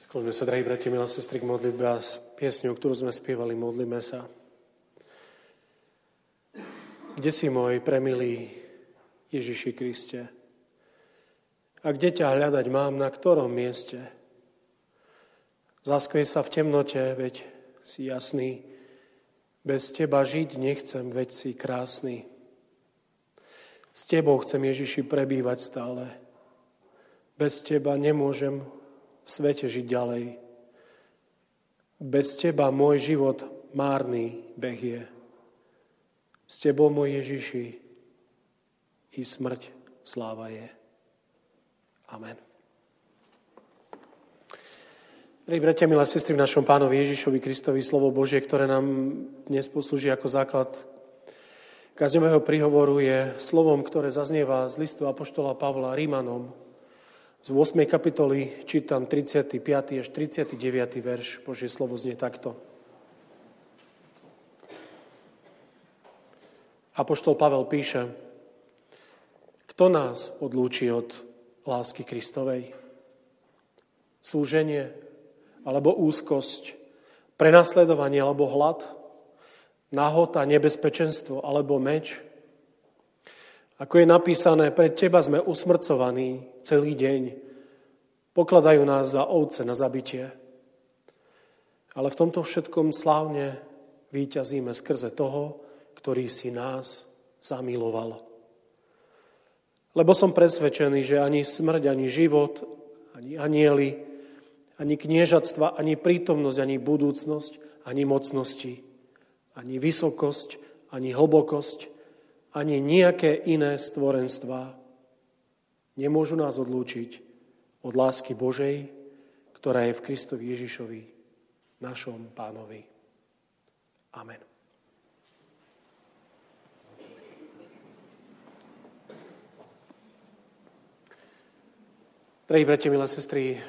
Skloňme sa, drahí bratia, milé sestry, k modlitbe a piesňou, ktorú sme spievali, modlíme sa. Kde si môj premilý Ježiši Kriste? A kde ťa hľadať mám, na ktorom mieste? Zaskvej sa v temnote, veď si jasný. Bez teba žiť nechcem, veď si krásny. S tebou chcem, Ježiši, prebývať stále. Bez teba nemôžem v svete žiť ďalej. Bez teba môj život márny beh je. S tebou, môj Ježiši, i smrť sláva je. Amen. Drahí bratia, milé sestry, v našom Pánovi Ježišovi Kristovi slovo Božie, ktoré nám dnes poslúži ako základ kázňového príhovoru, je slovom, ktoré zaznieva z listu apoštola Pavla Rímanom. Z 8. kapitoly čítam 35. až 39. verš. Božie slovo znie takto. Apoštol Pavel píše: Kto nás odlúči od lásky Kristovej? Súženie alebo úzkosť, prenasledovanie alebo hlad, nahota, nebezpečenstvo alebo meč? Ako je napísané, pred teba sme usmrcovaní celý deň. Pokladajú nás za ovce na zabitie. Ale v tomto všetkom slávne víťazíme skrze toho, ktorý si nás zamiloval. Lebo som presvedčený, že ani smrť, ani život, ani anjeli, ani kniežatstva, ani prítomnosť, ani budúcnosť, ani mocnosti, ani vysokosť, ani hlbokosť, ani nejaké iné stvorenstvá nemôžu nás odlúčiť od lásky Božej, ktorá je v Kristovi Ježišovi, našom Pánovi. Amen. Drahí bratia, milé sestry,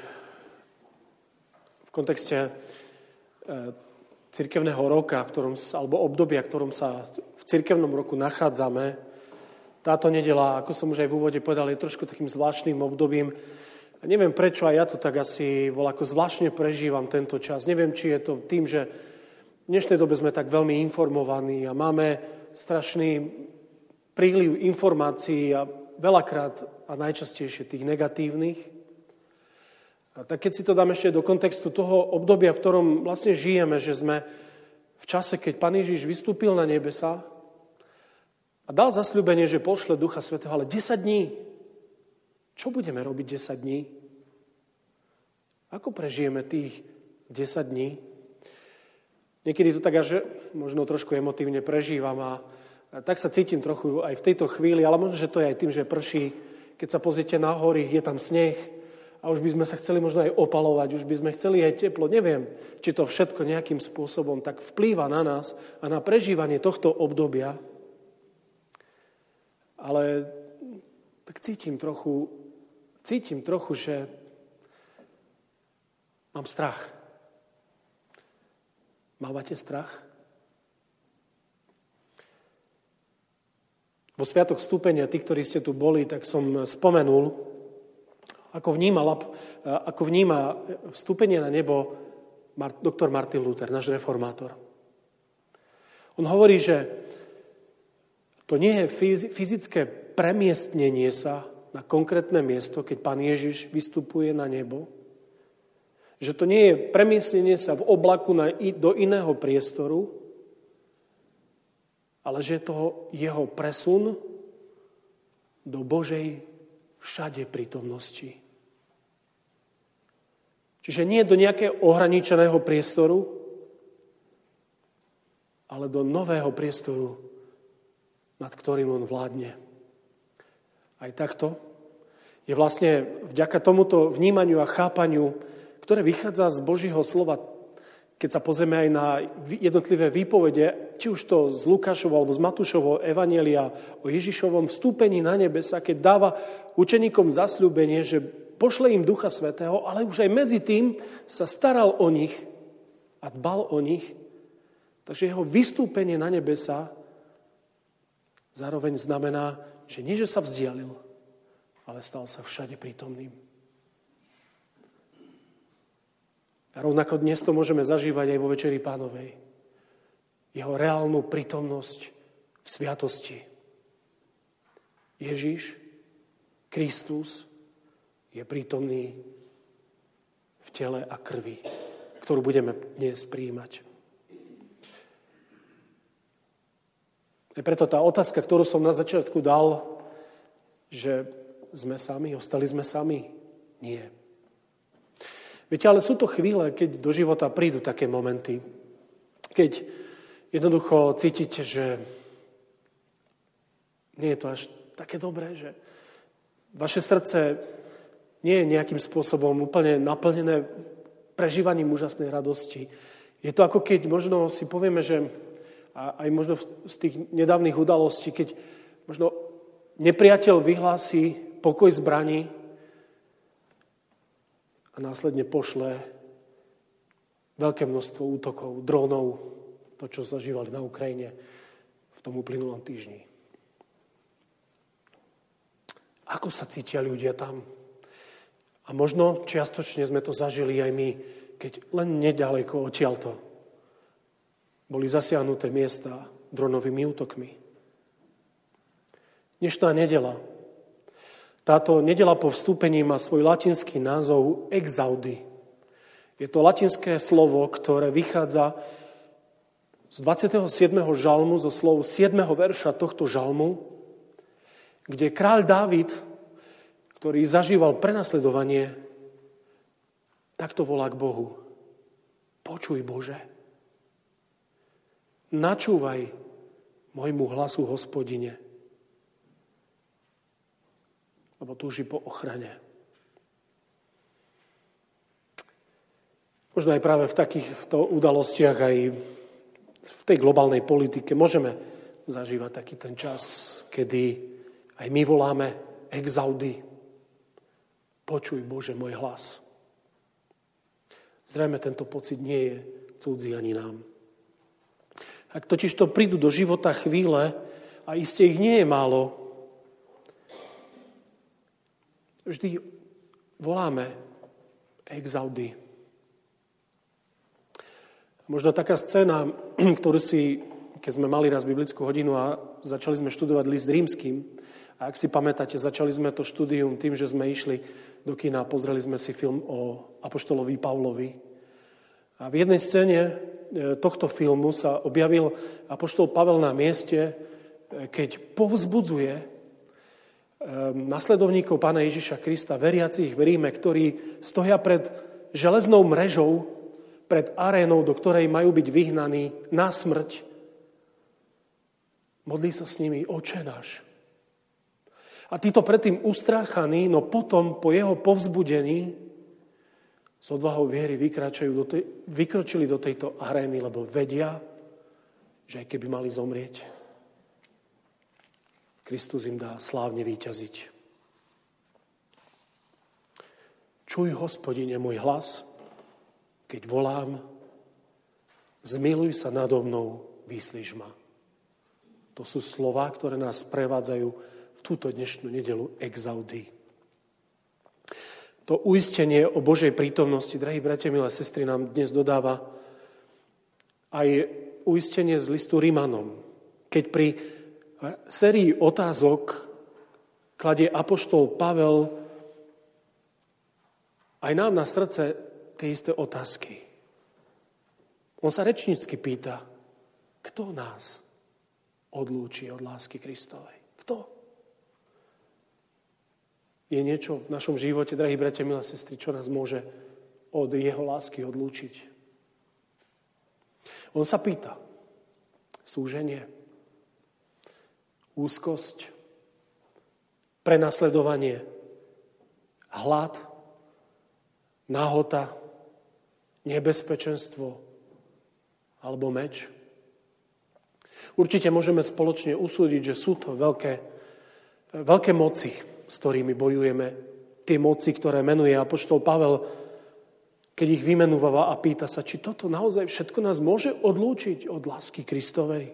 v kontexte cirkevného roka, alebo obdobia, v ktorom sa v cirkevnom roku nachádzame, táto nedeľa, ako som už aj v úvode povedal, je trošku takým zvláštnym obdobím. A neviem prečo, aj ja to tak asi ako zvláštne prežívam tento čas. Neviem, či je to tým, že v dnešnej dobe sme tak veľmi informovaní a máme strašný príliv informácií a veľakrát a najčastejšie tých negatívnych. A tak keď si to dám ešte do kontextu toho obdobia, v ktorom vlastne žijeme, že sme v čase, keď Pán Ježiš vystúpil na nebesá a dal zasľúbenie, že pošle Ducha Svätého, ale 10 dní. Čo budeme robiť 10 dní? Ako prežijeme tých 10 dní? Niekedy to tak až možno trošku emotívne prežívam a tak sa cítim trochu aj v tejto chvíli, ale možno, že to je aj tým, že prší. Keď sa pozriete na hory, je tam sneh, a už by sme sa chceli možno aj opalovať, už by sme chceli aj teplo. Neviem, či to všetko nejakým spôsobom tak vplýva na nás a na prežívanie tohto obdobia. Ale tak cítim trochu, že mám strach. Mávate strach? Vo sviatok vstúpenia, tí, ktorí ste tu boli, tak som spomenul, ako vníma vstúpenie na nebo doktor Martin Luther, náš reformátor. On hovorí, že to nie je fyzické premiestnenie sa na konkrétne miesto, keď Pán Ježiš vystupuje na nebo. Že to nie je premiestnenie sa v oblaku do iného priestoru, ale že je to jeho presun do Božej všade prítomnosti. Čiže nie do nejakého ohraničeného priestoru, ale do nového priestoru, nad ktorým on vládne. Aj takto je vlastne vďaka tomuto vnímaniu a chápaniu, ktoré vychádza z Božieho slova, keď sa pozrieme aj na jednotlivé výpovede, či už to z Lukášovho alebo z Matúšovho evanjelia o Ježišovom vstúpení na nebesa, keď dáva učeníkom zasľúbenie, že pošle im Ducha Svätého, ale už aj medzi tým sa staral o nich a dbal o nich. Takže jeho vystúpenie na nebesa zároveň znamená, že nie, že sa vzdialil, ale stal sa všade prítomným. A rovnako dnes to môžeme zažívať aj vo Večeri Pánovej. Jeho reálnu prítomnosť v sviatosti. Ježiš, Kristus, je prítomný v tele a krvi, ktorú budeme dnes prijímať. A preto tá otázka, ktorú som na začiatku dal, že sme sami, ostali sme sami? Nie. Viete, ale sú to chvíle, keď do života prídu také momenty, keď jednoducho cítite, že nie je to až také dobré, že vaše srdce nie je nejakým spôsobom úplne naplnené prežívaním úžasnej radosti. Je to ako keď možno si povieme, že aj možno z tých nedávnych udalostí, keď možno nepriateľ vyhlási pokoj zbraní a následne pošle veľké množstvo útokov, drónov, to, čo zažívali na Ukrajine v tom uplynulom týždni. Ako sa cítia ľudia tam? A možno čiastočne sme to zažili aj my, keď len nedaleko odtiaľto boli zasiahnuté miesta dronovými útokmi. Dnešná nedeľa. Táto nedeľa po vstúpení má svoj latinský názov exaudi. Je to latinské slovo, ktoré vychádza z 27. žalmu, zo slov 7. verša tohto žalmu, kde kráľ Dávid, ktorý zažíval prenasledovanie, takto volá k Bohu. Počuj, Bože. Načúvaj môjmu hlasu, Hospodine, lebo túži po ochrane. Možno aj práve v takýchto udalostiach, aj v tej globálnej politike môžeme zažívať taký ten čas, kedy aj my voláme exaudi. Počuj, Bože, môj hlas. Zrejme tento pocit nie je cudzí ani nám. Ak totiž to prídu do života chvíle, a iste ich nie je málo, vždy voláme exaudi. Možno taká scéna, ktorú si, keď sme mali raz biblickú hodinu a začali sme študovať list rímskym, a ak si pamätáte, začali sme to štúdium tým, že sme išli do kina a pozreli sme si film o apoštolovi Pavlovi. A v jednej scéne tohto filmu sa objavil apoštol Pavel na mieste, keď povzbudzuje nasledovníkov Pána Ježiša Krista, veriacich v Ríme, ktorí stoja pred železnou mrežou, pred arénou, do ktorej majú byť vyhnaní na smrť. Modlí sa s nimi: Oče náš. A títo predtým ustráchaní, no potom po jeho povzbudení s odvahou viery vykročili do tejto arény, lebo vedia, že aj keby mali zomrieť, Kristus im dá slávne víťaziť. Čuj, Hospodine, môj hlas, keď volám, zmiluj sa nado mnou, vyslíš ma. To sú slová, ktoré nás prevádzajú v túto dnešnú nedeľu exaudi. To uistenie o Božej prítomnosti, drahí bratia, milé sestry, nám dnes dodáva aj uistenie z listu Rimanom. Keď pri sérii otázok kladie apoštol Pavel aj nám na srdce tie isté otázky. On sa rečnícky pýta, kto nás odlúči od lásky Kristovej? Kto? Je niečo v našom živote, drahí bratia, milé sestry, čo nás môže od jeho lásky odlúčiť? On sa pýta, súženie, úzkosť, prenasledovanie, hlad, nahota, nebezpečenstvo alebo meč. Určite môžeme spoločne usúdiť, že sú to veľké moci, s ktorými bojujeme. Tie moci, ktoré menuje apoštol Pavel, keď ich vymenúva a pýta sa, či toto naozaj všetko nás môže odlúčiť od lásky Kristovej.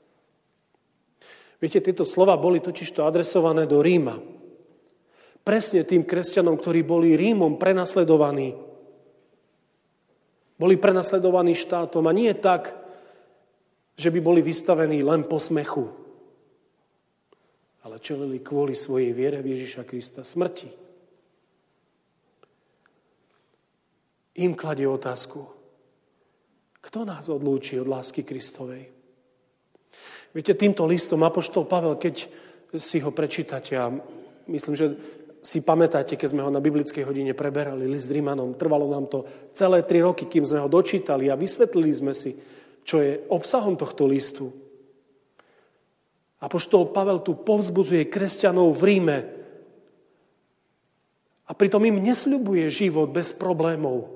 Viete, tieto slova boli totižto adresované do Ríma. Presne tým kresťanom, ktorí boli Rímom prenasledovaní. Boli prenasledovaní štátom a nie tak, že by boli vystavení len posmechu, ale čelili kvôli svojej viere v Ježiša Krista smrti. Im kladie otázku, kto nás odlúči od lásky Kristovej? Viete, týmto listom apoštol Pavel, keď si ho prečítate, a myslím, že si pamätáte, keď sme ho na biblickej hodine preberali, list Rimanom, trvalo nám to celé 3 roky, kým sme ho dočítali a vysvetlili sme si, čo je obsahom tohto listu. Apoštol Pavel tu povzbudzuje kresťanov v Ríme a pritom im nesľubuje život bez problémov.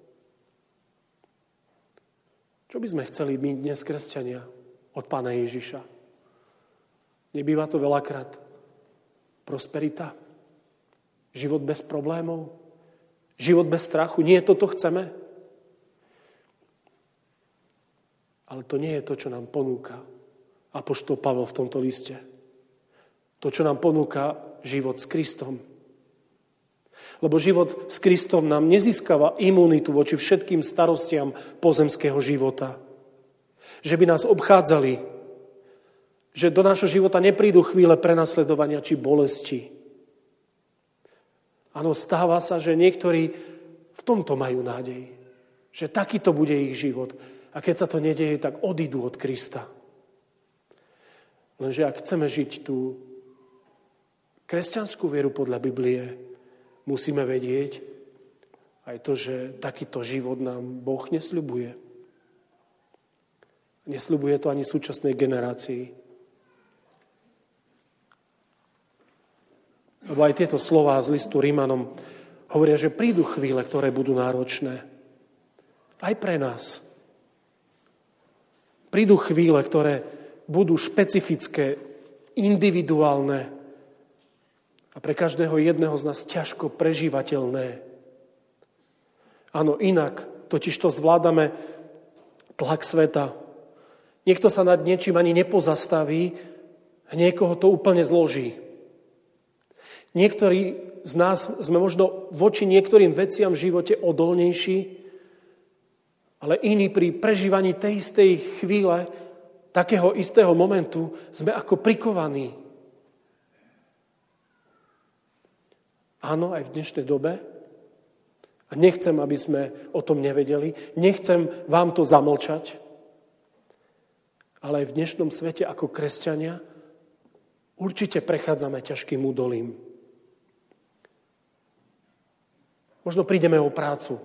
Čo by sme chceli my dnes, kresťania, od Pána Ježiša? Nebýva to veľakrát prosperita? Život bez problémov? Život bez strachu? Nie toto chceme? Ale to nie je to, čo nám ponúka apoštol Pavel v tomto liste. To, čo nám ponúka život s Kristom. Lebo život s Kristom nám nezískava imunitu voči všetkým starostiam pozemského života. Že by nás obchádzali, že do nášho života neprídu chvíle prenasledovania či bolesti. Áno, stáva sa, že niektorí v tomto majú nádej, že takýto bude ich život. A keď sa to nedeje, tak odídu od Krista. Lenže ak chceme žiť tú kresťanskú vieru podľa Biblie, musíme vedieť aj to, že takýto život nám Boh nesľubuje. Nesľubuje to ani súčasnej generácii. Lebo aj tieto slová z listu Rímanom hovoria, že prídu chvíle, ktoré budú náročné. Aj pre nás. Prídu chvíle, ktoré budú špecifické, individuálne a pre každého jedného z nás ťažko prežívateľné. Áno, inak totiž to zvládame tlak sveta. Niekto sa nad niečím ani nepozastaví a niekoho to úplne zloží. Niektorí z nás sme možno voči niektorým veciam v živote odolnejší, ale iní pri prežívaní tej istej chvíle, takého istého momentu, sme ako prikovaní. Áno, aj v dnešnej dobe. A nechcem, aby sme o tom nevedeli. Nechcem vám to zamlčať. Ale aj v dnešnom svete ako kresťania určite prechádzame ťažkým údolím. Možno prídeme o prácu.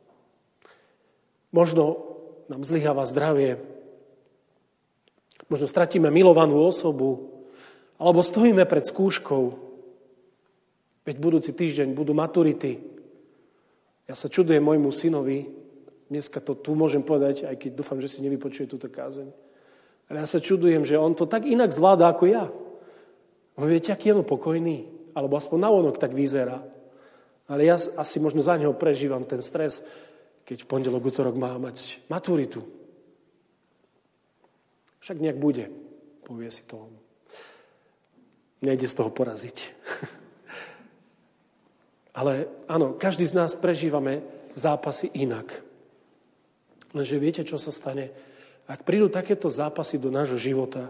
Možno nám zlyháva zdravie. Možno stratíme milovanú osobu. Alebo stojíme pred skúškou. Veď budúci týždeň budú maturity. Ja sa čudujem môjmu synovi. Dneska to tu môžem povedať, aj keď dúfam, že si nevypočuje túto kázeň. Ale ja sa čudujem, že on to tak inak zvláda ako ja. Viete, aký je on pokojný? Alebo aspoň navonok tak vyzerá. Ale ja asi možno za neho prežívam ten stres, keď v pondelok, utorok má mať maturitu. Však nejak bude, povie si to. Nejde z toho poraziť. Ale áno, každý z nás prežívame zápasy inak. Lenže viete, čo sa stane? Ak prídu takéto zápasy do nášho života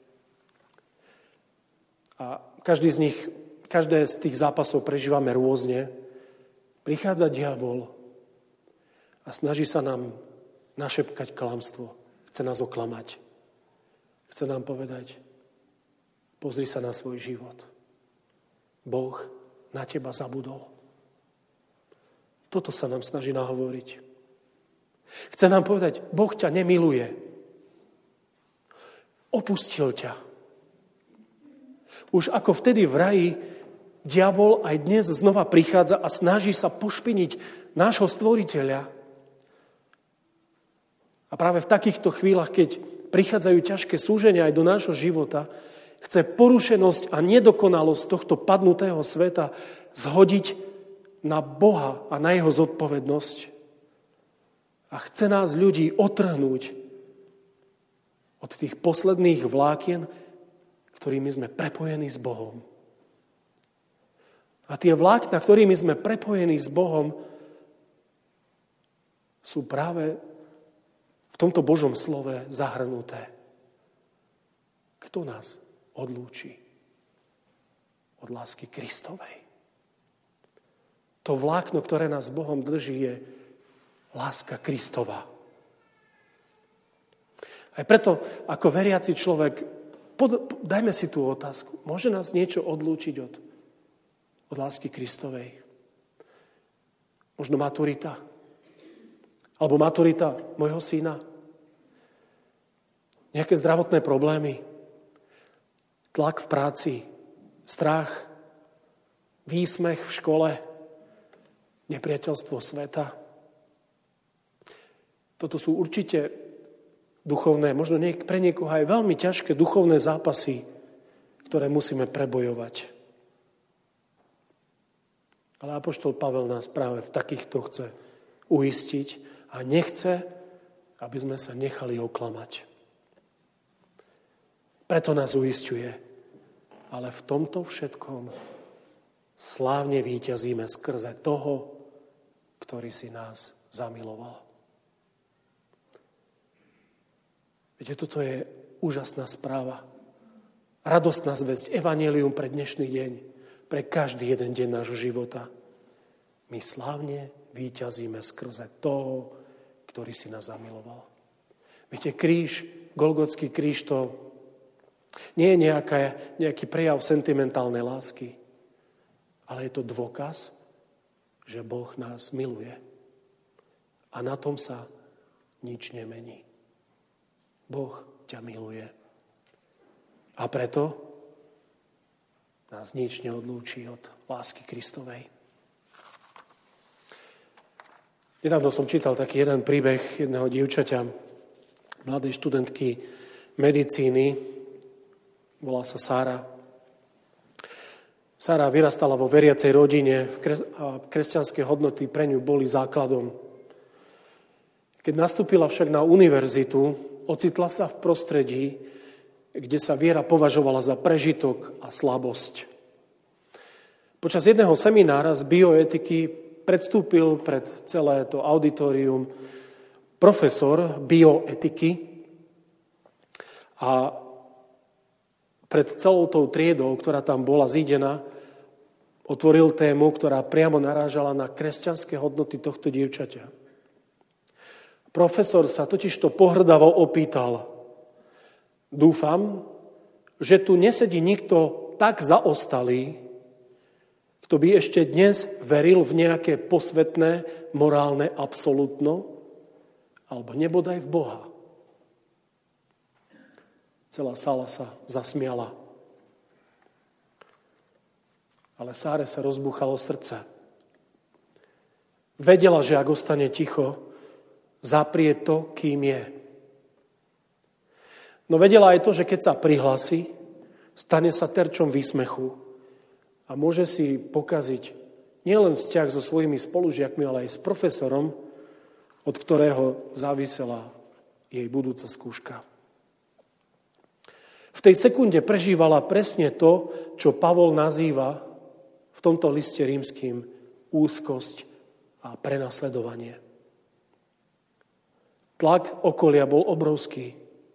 a každé z tých zápasov prežívame rôzne, prichádza diabol a snaží sa nám našepkať klamstvo. Chce nás oklamať. Chce nám povedať, pozri sa na svoj život. Boh na teba zabudol. Toto sa nám snaží nahovoriť. Chce nám povedať, Boh ťa nemiluje. Opustil ťa. Už ako vtedy v raji, diabol aj dnes znova prichádza a snaží sa pošpiniť nášho stvoriteľa. A práve v takýchto chvíľach, keď prichádzajú ťažké súženia aj do nášho života, chce porušenosť a nedokonalosť tohto padnutého sveta zhodiť na Boha a na jeho zodpovednosť. A chce nás ľudí otrhnúť od tých posledných vlákien, ktorými sme prepojení s Bohom. A tie vlákna, ktorými sme prepojení s Bohom, sú práve v tomto Božom slove zahrnuté. Kto nás odlúči od lásky Kristovej? To vlákno, ktoré nás s Bohom drží, je láska Kristova. Aj preto, ako veriaci človek, dajme si tú otázku. Môže nás niečo odlúčiť od lásky Kristovej? Možno maturita? Alebo maturita môjho syna? Nejaké zdravotné problémy? Tlak v práci? Strach? Výsmech v škole? Nepriateľstvo sveta? Toto sú určite duchovné, možno pre niekoho aj veľmi ťažké duchovné zápasy, ktoré musíme prebojovať. Ale apoštol Pavel nás práve v takýchto chce uistiť a nechce, aby sme sa nechali oklamať. Preto nás uisťuje. Ale v tomto všetkom slávne víťazíme skrze toho, ktorý si nás zamiloval. Viete, toto je úžasná správa. Radostná zvesť, evanjelium pre dnešný deň, pre každý jeden deň nášho života. My slávne víťazíme skrze toho, ktorý si nás zamiloval. Viete, kríž, Golgotský kríž, to nie je nejaký prejav sentimentálnej lásky, ale je to dôkaz, že Boh nás miluje. A na tom sa nič nemení. Boh ťa miluje. A preto nás nič neodlúči od lásky Kristovej. Nedávno som čítal taký jeden príbeh jedného dievčaťa, mladej študentky medicíny, volá sa Sára. Sára vyrastala vo veriacej rodine a kresťanské hodnoty pre ňu boli základom. Keď nastúpila však na univerzitu, ocitla sa v prostredí, kde sa viera považovala za prežitok a slabosť. Počas jedného seminára z bioetiky predstúpil pred celé to auditorium profesor bioetiky a pred celou tou triedou, ktorá tam bola zídená, otvoril tému, ktorá priamo narážala na kresťanské hodnoty tohto dievčaťa. Profesor sa totižto pohrdavo opýtal: dúfam, že tu nesedí nikto tak zaostalý, kto by ešte dnes veril v nejaké posvetné, morálne absolútno, alebo nebodaj v Boha. Celá sála sa zasmiala. Ale Sáre sa rozbúchalo srdce. Vedela, že ak ostane ticho, zaprie to, kým je. No vedela aj to, že keď sa prihlási, stane sa terčom výsmechu a môže si pokaziť nielen vzťah so svojimi spolužiakmi, ale aj s profesorom, od ktorého závisela jej budúca skúška. V tej sekunde prežívala presne to, čo Pavol nazýva v tomto liste rímskym úzkosť a prenasledovanie. Tlak okolia bol obrovský.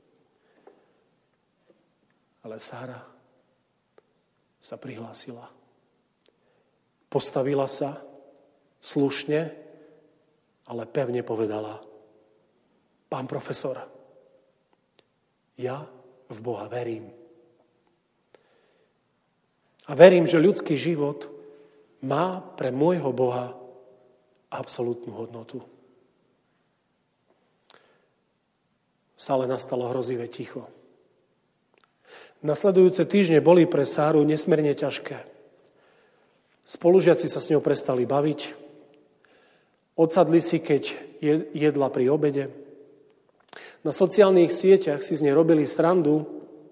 Ale Sára sa prihlásila. Postavila sa slušne, ale pevne povedala: Pán profesor, ja v Boha verím. A verím, že ľudský život má pre môjho Boha absolútnu hodnotu. V sále nastalo hrozivé ticho. Nasledujúce týždne boli pre Sáru nesmierne ťažké. Spolužiaci sa s ňou prestali baviť. Odsadli si, keď jedla pri obede. Na sociálnych sieťach si z nej robili srandu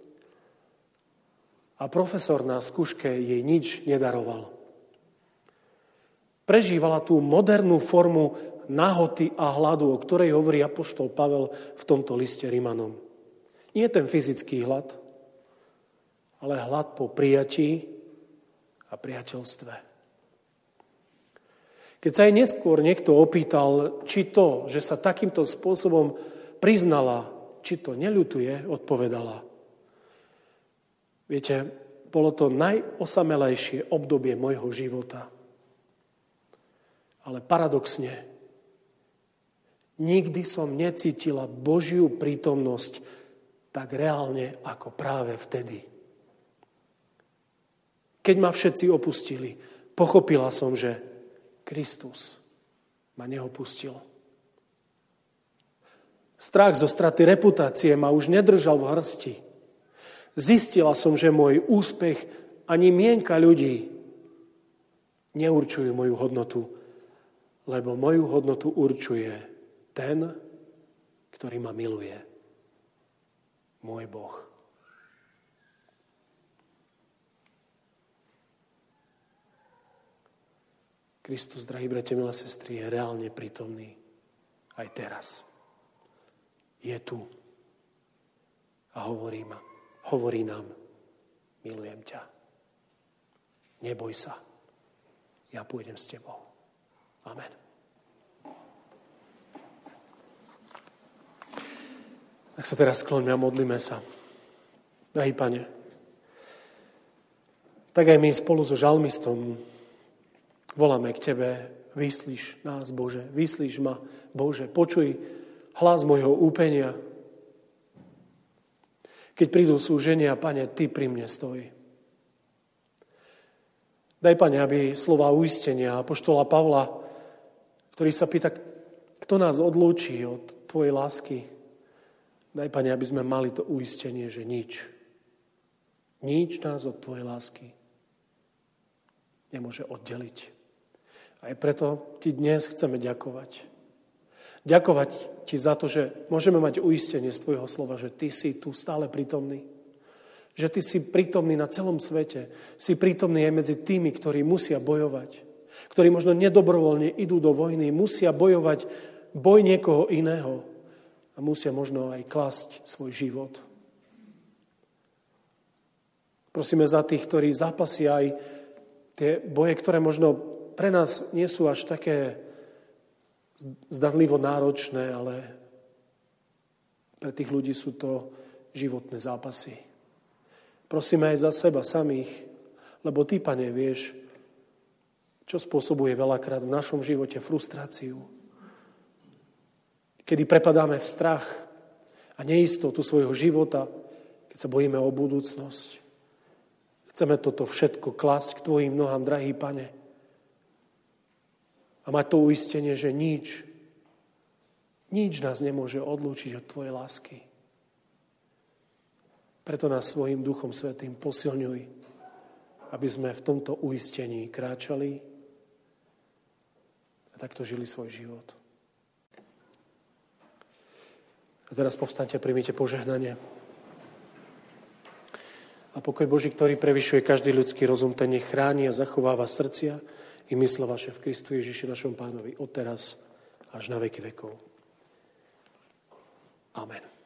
a profesor na skúške jej nič nedaroval. Prežívala tú modernú formu nahoty a hladu, o ktorej hovorí apoštol Pavel v tomto liste Rimanom. Nie ten fyzický hlad, ale hlad po prijatí a priateľstve. Keď sa jej neskôr niekto opýtal, či to, že sa takýmto spôsobom priznala, či to neľutuje, odpovedala: viete, bolo to najosamelejšie obdobie mojho života. Ale paradoxne, nikdy som necítila Božiu prítomnosť tak reálne, ako práve vtedy. Keď ma všetci opustili, pochopila som, že Kristus ma neopustil. Strach zo straty reputácie ma už nedržal v hrsti. Zistila som, že môj úspech ani mienka ľudí neurčujú moju hodnotu, lebo moju hodnotu určuje ten, ktorý ma miluje. Môj Boh. Kristus, drahí bratia, milé sestry, je reálne prítomný aj teraz. Je tu a hovorí nám: milujem ťa. Neboj sa, ja pôjdem s tebou. Amen. Tak sa teraz skloňme a modlíme sa. Drahý Pane, tak aj my spolu so žalmistom voláme k Tebe: vyslíš nás, Bože, vyslíš ma, Bože, počuj hlas mojho úpenia. Keď prídu súženia, Pane, Ty pri mne stoj. Daj, Pane, aby slova uistenia apoštola Pavla, ktorý sa pýta, kto nás odlúči od Tvojej lásky, daj, Pane, aby sme mali to uistenie, že nič nás od Tvojej lásky nemôže oddeliť. Aj preto Ti dnes chceme ďakovať. Ďakovať Ti za to, že môžeme mať uistenie z Tvojho slova, že Ty si tu stále prítomný. Že Ty si prítomný na celom svete. Si prítomný aj medzi tými, ktorí musia bojovať. Ktorí možno nedobrovoľne idú do vojny, musia bojovať boj niekoho iného a musia možno aj klásť svoj život. Prosíme za tých, ktorí zápasia aj tie boje, ktoré možno pre nás nie sú až také zdanlivo náročné, ale pre tých ľudí sú to životné zápasy. Prosíme aj za seba samých, lebo Ty, Pane, vieš, čo spôsobuje veľakrát v našom živote frustráciu. Kedy prepadáme v strach a neistotu svojho života, keď sa bojíme o budúcnosť. Chceme toto všetko klásť k Tvojim nohám, drahý Pane. A mať to uistenie, že nič nás nemôže odlúčiť od Tvojej lásky. Preto nás svojim Duchom Svätým posilňuj, aby sme v tomto uistení kráčali a takto žili svoj život. A teraz povstaňte a príjmite požehnanie. A pokoj Boží, ktorý prevyšuje každý ľudský rozum, ten nech chráni a zachováva srdcia i mysle vaše v Kristu Ježiši našom Pánovi od teraz až na veky vekov. Amen.